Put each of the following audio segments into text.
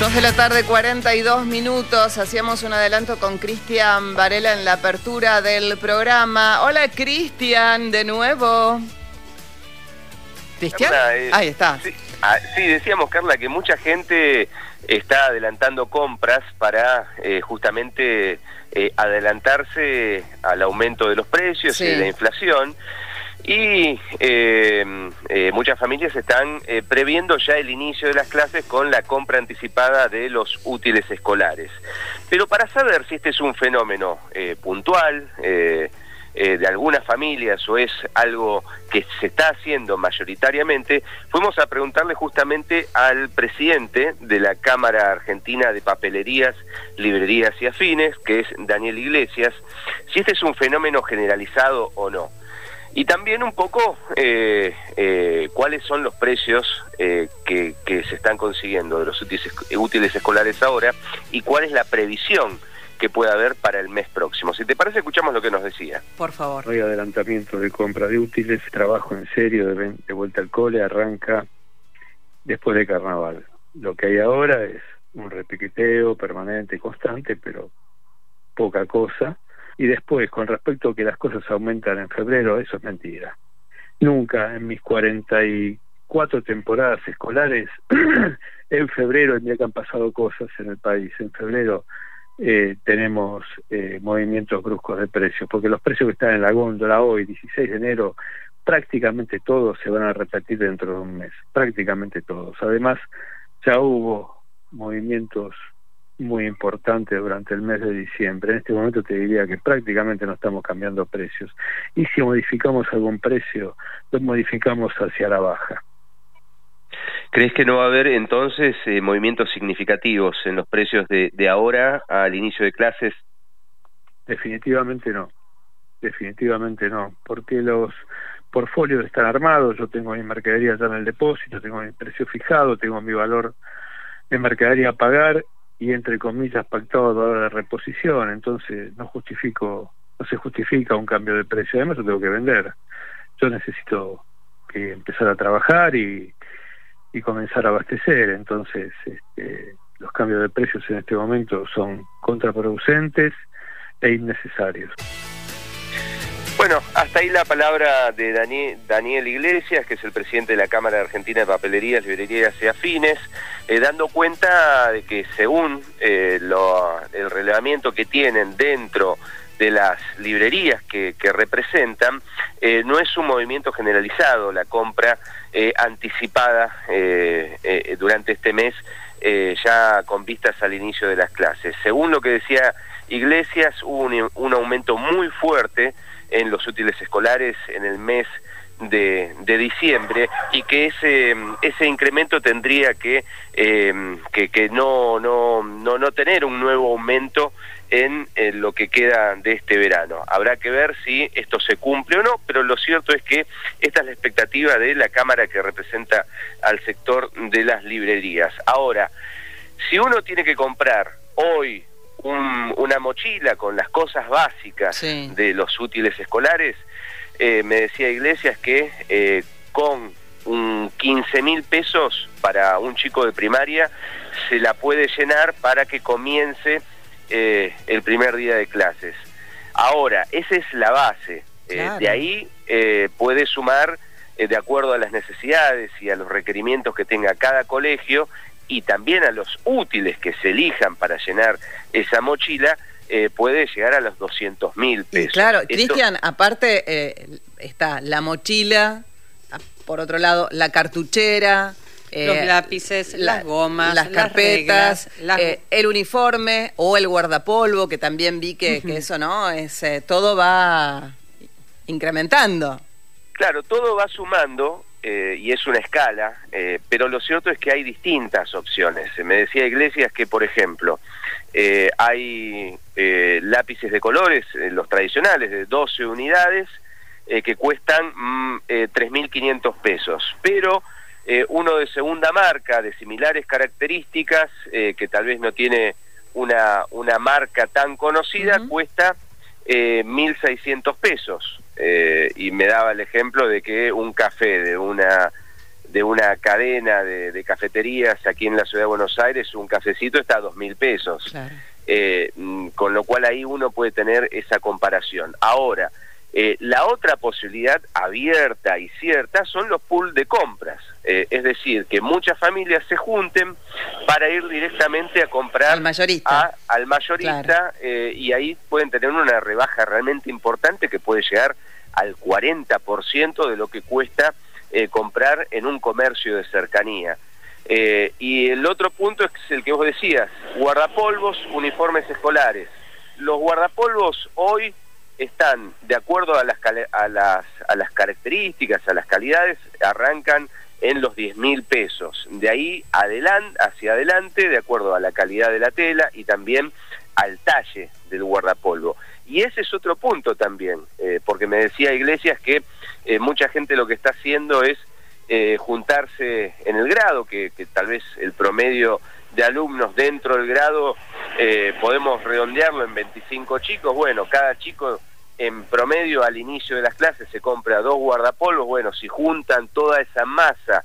2:42 p.m. Hacíamos un adelanto con Cristian Varela en la apertura del programa. Hola, Cristian, de nuevo. ¿Cristian? Ahí está. Sí, decíamos, Carla, que mucha gente está adelantando compras para justamente adelantarse al aumento de los precios y de la inflación. Y muchas familias están previendo ya el inicio de las clases con la compra anticipada de los útiles escolares. Pero para saber si este es un fenómeno puntual de algunas familias o es algo que se está haciendo mayoritariamente, fuimos a preguntarle justamente al presidente de la Cámara Argentina de Papelerías, Librerías y Afines, que es Daniel Iglesias, si este es un fenómeno generalizado o no. Y también un poco cuáles son los precios que se están consiguiendo de los útiles escolares ahora y cuál es la previsión que puede haber para el mes próximo. Si te parece, escuchamos lo que nos decía. Por favor. No hay adelantamiento de compra de útiles, trabajo en serio de vuelta al cole arranca después de carnaval. Lo que hay ahora es un repiqueteo permanente y constante, pero poca cosa. Y después, con respecto a que las cosas aumentan en febrero, eso es mentira. Nunca en mis 44 temporadas escolares, en febrero, el día que han pasado cosas en el país, en febrero tenemos movimientos bruscos de precios, porque los precios que están en la góndola hoy, 16 de enero, prácticamente todos se van a repetir dentro de un mes, prácticamente todos. Además, ya hubo movimientos muy importante durante el mes de diciembre. En este momento te diría que prácticamente no estamos cambiando precios. Y si modificamos algún precio, lo modificamos hacia la baja. ¿Crees que no va a haber entonces movimientos significativos en los precios de ahora al inicio de clases? Definitivamente no. Definitivamente no. Porque los portfolios están armados, yo tengo mi mercadería ya en el depósito, tengo mi precio fijado, tengo mi valor de mercadería a pagar y entre comillas pactado el valor de reposición, entonces no se justifica un cambio de precio. Además yo tengo que vender, yo necesito empezar a trabajar y comenzar a abastecer, entonces los cambios de precios en este momento son contraproducentes e innecesarios. Bueno, hasta ahí la palabra de Daniel Iglesias, que es el presidente de la Cámara Argentina de Papelerías, Librerías y Afines, dando cuenta de que según el relevamiento que tienen dentro de las librerías que representan, no es un movimiento generalizado la compra anticipada durante este mes, ya con vistas al inicio de las clases. Según lo que decía Iglesias, hubo un aumento muy fuerte en los útiles escolares en el mes de diciembre, y que ese incremento tendría que no tener un nuevo aumento en lo que queda de este verano. Habrá que ver si esto se cumple o no, pero lo cierto es que esta es la expectativa de la Cámara que representa al sector de las librerías. Ahora, si uno tiene que comprar hoy una mochila con las cosas básicas de los útiles escolares, me decía Iglesias que con 15.000 pesos para un chico de primaria se la puede llenar para que comience el primer día de clases. Ahora, esa es la base. Claro. De ahí puede sumar de acuerdo a las necesidades y a los requerimientos que tenga cada colegio, y también a los útiles que se elijan para llenar esa mochila, puede llegar a los 200.000 pesos. Y claro, Cristian, aparte está la mochila, por otro lado la cartuchera, los lápices, las gomas, las carpetas, reglas, el uniforme o el guardapolvo, que también vi que eso no es, todo va incrementando. Claro, todo va sumando. Y es una escala, pero lo cierto es que hay distintas opciones. Me decía Iglesias que, por ejemplo, hay lápices de colores, los tradicionales, de 12 unidades, que cuestan 3.500 pesos, pero uno de segunda marca, de similares características, que tal vez no tiene una marca tan conocida, cuesta 1.600 pesos. Y me daba el ejemplo de que un café de de una cadena de cafeterías aquí en la ciudad de Buenos Aires, un cafecito está a 2.000 pesos. Claro. Con lo cual ahí uno puede tener esa comparación. Ahora, la otra posibilidad abierta y cierta son los pools de compras, es decir, que muchas familias se junten para ir directamente a comprar al mayorista, claro. Y ahí pueden tener una rebaja realmente importante que puede llegar al 40% de lo que cuesta comprar en un comercio de cercanía. Y el otro punto es el que vos decías, guardapolvos, uniformes escolares. Los guardapolvos hoy están, de acuerdo a las características, a las calidades, arrancan en los 10.000 pesos. De ahí hacia adelante, de acuerdo a la calidad de la tela y también al talle del guardapolvo. Y ese es otro punto también, porque me decía Iglesias que mucha gente lo que está haciendo es juntarse en el grado, que tal vez el promedio de alumnos dentro del grado podemos redondearlo en 25 chicos. Bueno, cada chico en promedio al inicio de las clases se compra 2 guardapolvos. Bueno, si juntan toda esa masa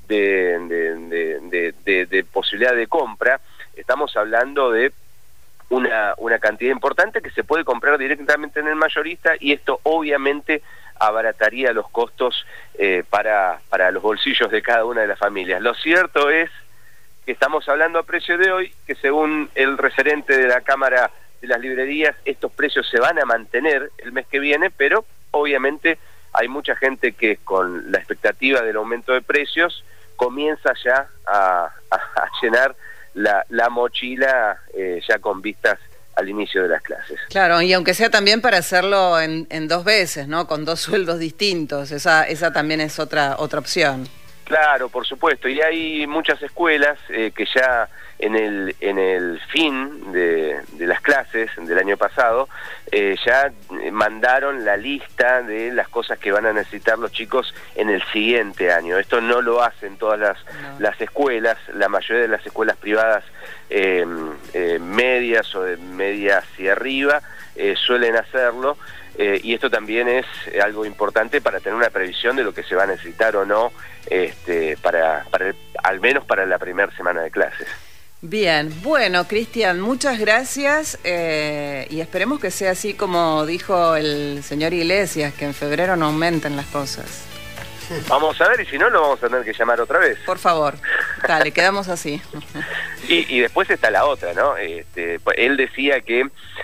de posibilidad de compra, estamos hablando de una cantidad importante que se puede comprar directamente en el mayorista, y esto obviamente abarataría los costos para los bolsillos de cada una de las familias. Lo cierto es que estamos hablando a precio de hoy, que según el referente de la Cámara de las Librerías, estos precios se van a mantener el mes que viene, pero obviamente hay mucha gente que con la expectativa del aumento de precios comienza ya a llenar la mochila ya con vistas al inicio de las clases. Claro, y aunque sea también para hacerlo en 2 veces, ¿no? Con 2 sueldos distintos, esa también es otra opción. Claro, por supuesto, y hay muchas escuelas que ya en el fin de las clases del año pasado ya mandaron la lista de las cosas que van a necesitar los chicos en el siguiente año. Esto no lo hacen todas las escuelas, la mayoría de las escuelas privadas medias o de medias hacia arriba suelen hacerlo. Y esto también es algo importante para tener una previsión de lo que se va a necesitar o no al menos para la primera semana de clases. Bien, bueno, Cristian, muchas gracias y esperemos que sea así como dijo el señor Iglesias, que en febrero no aumenten las cosas. Vamos a ver, y si no, lo vamos a tener que llamar otra vez. Por favor, dale, quedamos así. Y después está la otra, ¿no? Él decía que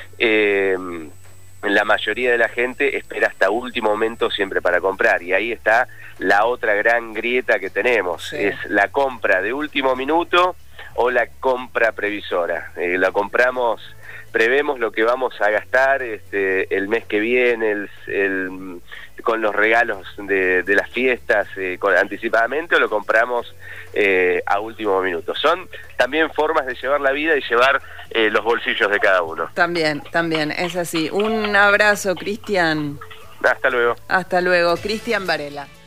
la mayoría de la gente espera hasta último momento siempre para comprar, y ahí está la otra gran grieta que tenemos, sí. Es la compra de último minuto o la compra previsora. Prevemos lo que vamos a gastar el mes que viene, con los regalos de las fiestas anticipadamente, o lo compramos a último minuto. Son también formas de llevar la vida y llevar los bolsillos de cada uno. También, es así. Un abrazo, Cristian. Hasta luego. Hasta luego, Cristian Varela.